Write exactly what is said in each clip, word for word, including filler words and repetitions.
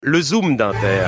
Le Zoom d'Inter.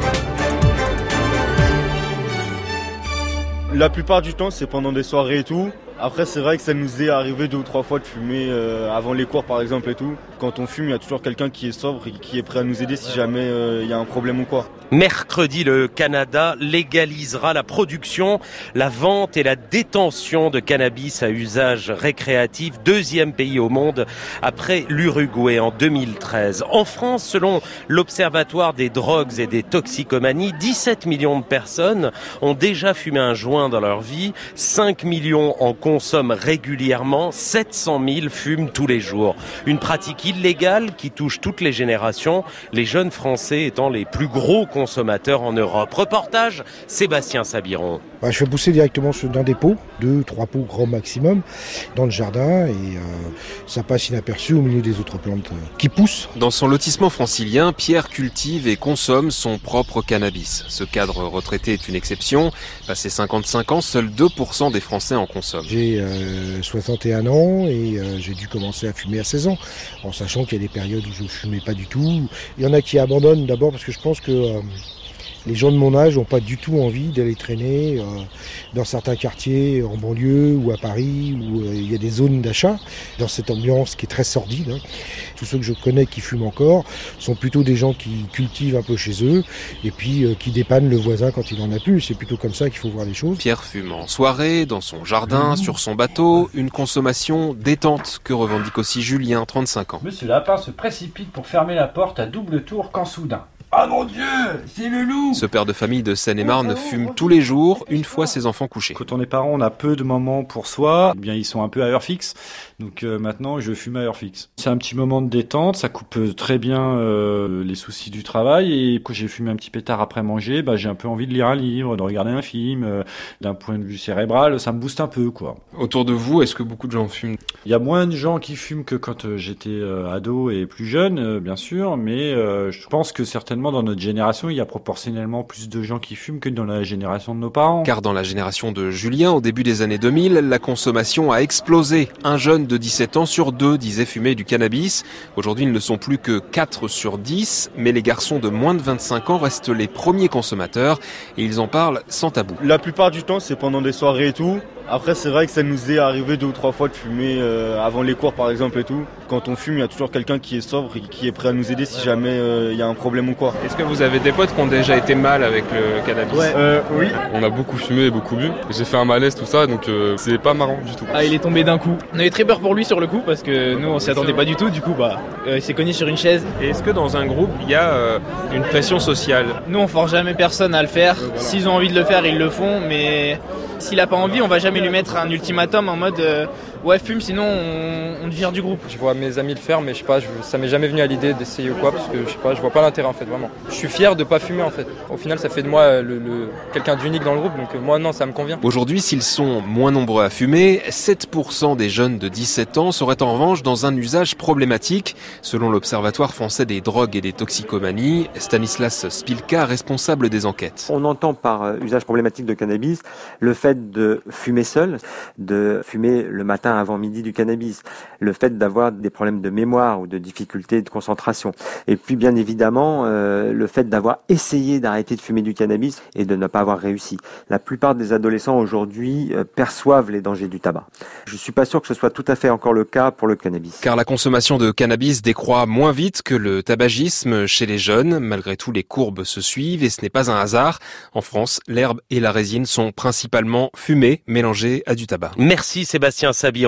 La plupart du temps, c'est pendant des soirées et tout. Après, c'est vrai que ça nous est arrivé deux ou trois fois de fumer euh, avant les cours, par exemple, et tout. Quand on fume, il y a toujours quelqu'un qui est sobre et qui est prêt à nous aider si jamais euh, il y a un problème ou quoi. Mercredi, le Canada légalisera la production, la vente et la détention de cannabis à usage récréatif. Deuxième pays au monde après l'Uruguay en deux mille treize. En France, selon l'Observatoire des drogues et des toxicomanies, dix-sept millions de personnes ont déjà fumé un joint dans leur vie. cinq millions en consomment régulièrement. sept cent mille fument tous les jours. Une pratique illégale qui touche toutes les générations, les jeunes Français étant les plus gros consommateurs en Europe. Reportage, Sébastien Sabiron. Bah, je fais pousser directement dans des pots, deux, trois pots grand maximum, dans le jardin, et euh, ça passe inaperçu au milieu des autres plantes euh, qui poussent. Dans son lotissement francilien, Pierre cultive et consomme son propre cannabis. Ce cadre retraité est une exception. Passé cinquante-cinq ans, seuls deux pour cent des Français en consomment. J'ai euh, soixante et un ans et euh, j'ai dû commencer à fumer à seize ans, en sachant qu'il y a des périodes où je ne fumais pas du tout. Il y en a qui abandonnent d'abord parce que je pense que euh, les gens de mon âge n'ont pas du tout envie d'aller traîner euh, dans certains quartiers, en banlieue ou à Paris, où euh, il y a des zones d'achat, dans cette ambiance qui est très sordide. Hein. Tous ceux que je connais qui fument encore sont plutôt des gens qui cultivent un peu chez eux et puis euh, qui dépannent le voisin quand il en a plus. C'est plutôt comme ça qu'il faut voir les choses. Pierre fume en soirée, dans son jardin, mmh. sur son bateau, une consommation détente que revendique aussi Julien, trente-cinq ans. Monsieur Lapin se précipite pour fermer la porte à double tour quand soudain. Ah mon Dieu, c'est le loup! Ce père de famille de Seine-et-Marne fume tous les jours, une fois ses enfants couchés. Quand on est parent, on a peu de moments pour soi. Eh bien, ils sont un peu à heure fixe. Donc euh, maintenant, je fume à heure fixe. C'est un petit moment de détente, ça coupe très bien euh, les soucis du travail. Et quand j'ai fumé un petit pétard après manger, bah, j'ai un peu envie de lire un livre, de regarder un film. Euh, d'un point de vue cérébral, ça me booste un peu, quoi. Autour de vous, est-ce que beaucoup de gens fument? Il y a moins de gens qui fument que quand euh, j'étais euh, ado et plus jeune, euh, bien sûr. Mais euh, je pense que certainement dans notre génération, il y a proportionnellement plus de gens qui fument que dans la génération de nos parents. Car dans la génération de Julien, au début des années deux mille, la consommation a explosé. Un jeune de dix-sept ans sur deux disait fumer du cannabis. Aujourd'hui, ils ne sont plus que quatre sur dix, mais les garçons de moins de vingt-cinq ans restent les premiers consommateurs et ils en parlent sans tabou. La plupart du temps, c'est pendant des soirées et tout. Après, c'est vrai que ça nous est arrivé deux ou trois fois de fumer euh, avant les cours, par exemple, et tout. Quand on fume, il y a toujours quelqu'un qui est sobre et qui est prêt à nous aider si jamais euh, il y a un problème ou quoi. Est-ce que vous avez des potes qui ont déjà été mal avec le cannabis? Ouais. Euh, oui. On a beaucoup fumé et beaucoup bu. J'ai fait un malaise, tout ça, donc euh, c'est pas marrant du tout. Ah, il est tombé d'un coup. On avait très peur pour lui sur le coup parce que nous, on s'y attendait pas du tout. Du coup, bah, euh, il s'est cogné sur une chaise. Et est-ce que dans un groupe, il y a euh, une pression sociale? Nous, on force jamais personne à le faire. Euh, voilà. S'ils ont envie de le faire, ils le font, mais s'il a pas envie, on va jamais lui mettre un ultimatum en mode euh, ouais, fume, sinon on, on te vire du groupe. Je vois mes amis le faire, mais je sais pas, je, ça m'est jamais venu à l'idée d'essayer ou quoi, parce que je sais pas, je vois pas l'intérêt en fait, vraiment. Je suis fier de pas fumer en fait. Au final, ça fait de moi le, le, quelqu'un d'unique dans le groupe, donc euh, moi non, ça me convient. Aujourd'hui, s'ils sont moins nombreux à fumer, sept pour cent des jeunes de dix-sept ans seraient en revanche dans un usage problématique, selon l'Observatoire français des drogues et des toxicomanies. Stanislas Spilka, responsable des enquêtes. On entend par euh, usage problématique de cannabis le fait de fumer seul, de fumer le matin avant midi du cannabis, le fait d'avoir des problèmes de mémoire ou de difficultés de concentration. Et puis bien évidemment, euh, le fait d'avoir essayé d'arrêter de fumer du cannabis et de ne pas avoir réussi. La plupart des adolescents aujourd'hui euh, perçoivent les dangers du tabac. Je suis pas sûr que ce soit tout à fait encore le cas pour le cannabis. Car la consommation de cannabis décroît moins vite que le tabagisme chez les jeunes. Malgré tout, les courbes se suivent et ce n'est pas un hasard. En France, l'herbe et la résine sont principalement fumées, mélangées à du tabac. Merci Sébastien Sabiron.